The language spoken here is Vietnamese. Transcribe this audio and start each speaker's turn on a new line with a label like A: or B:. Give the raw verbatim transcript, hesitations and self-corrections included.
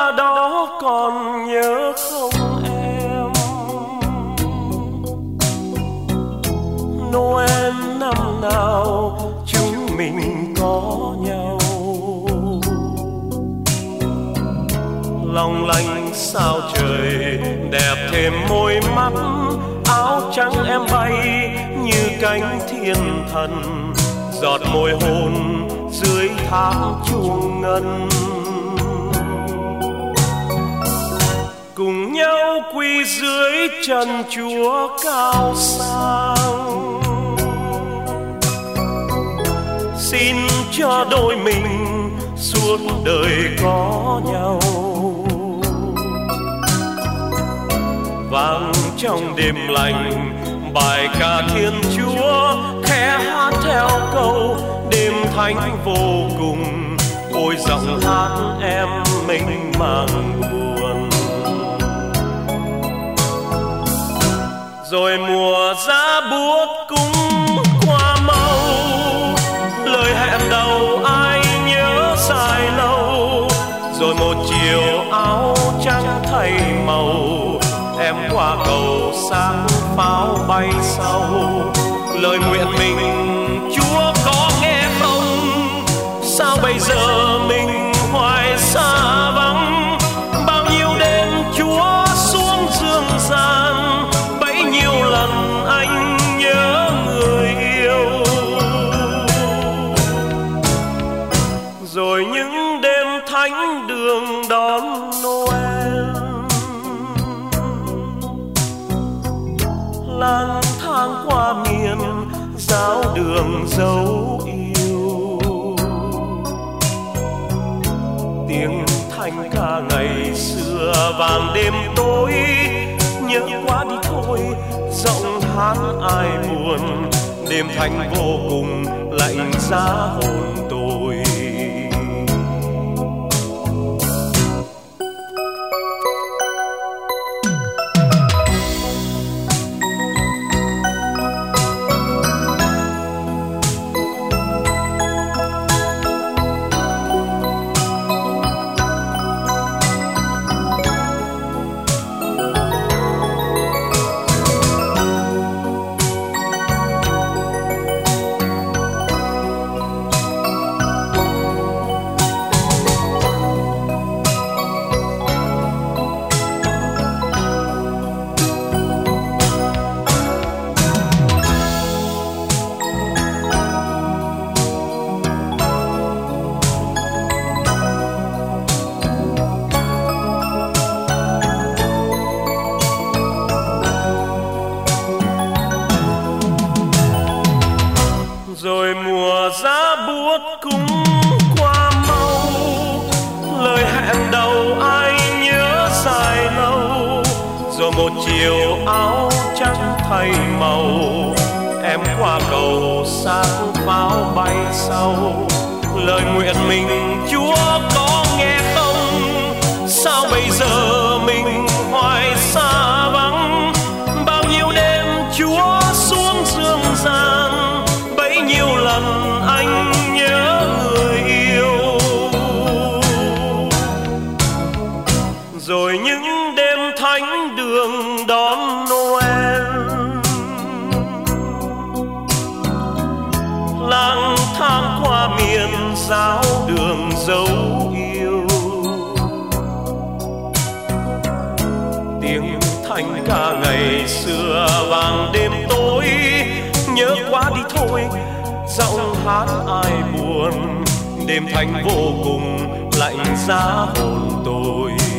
A: qua đó còn nhớ không em? Noel năm nào chúng mình có nhau, long lanh sao trời đẹp thêm môi mắt. Áo trắng em bay như cánh thiên thần, giọt môi hôn dưới tháng chuông ngân. Cùng nhau quỳ dưới chân Chúa cao sang, xin cho đôi mình suốt đời có nhau. Vang trong đêm lành bài ca Thiên Chúa, khẽ hát theo câu đêm thánh vô cùng. Ôi giọng hát em mênh mang buồn. Rồi mùa giá buốt cũng qua mau, lời hẹn đầu ai nhớ dài lâu. Rồi một chiều áo trắng thay màu, em qua cầu sáng pháo bay sau. Lời nguyện mình Chúa có nghe không? Sao bây giờ mình hoài xa vắng? Bao nhiêu đêm Chúa xuống dương gian, bấy nhiêu lần anh nhớ người yêu. Rồi những đêm thánh đường đón Noel, lang thang qua miền giáo đường dấu yêu. Tiếng thanh ca ngày xưa vang đêm tối, nhớ quá đi thôi giọng hát ai buồn. Đêm thanh vô cùng lạnh giá hồn tôi. Rồi mùa giá buốt cũng qua mau, lời hẹn đầu ai nhớ dài lâu. Rồi một chiều áo trắng thay màu, em qua cầu sáng pháo bay sau. Lời nguyện mình Chúa có nghe không? Sao bây giờ mình hoài xa vắng? Bao nhiêu đêm Chúa xuống dương gian, bấy nhiêu lần anh nhớ người yêu. Rồi những đêm thánh đường đón Noel, lang thang qua miền giáo đường dấu yêu. Tiếng thanh ca ngày xưa vang đêm tối, nhớ quá đi thôi giọng hát ai buồn. Đêm thanh vô cùng lạnh giá hồn tôi.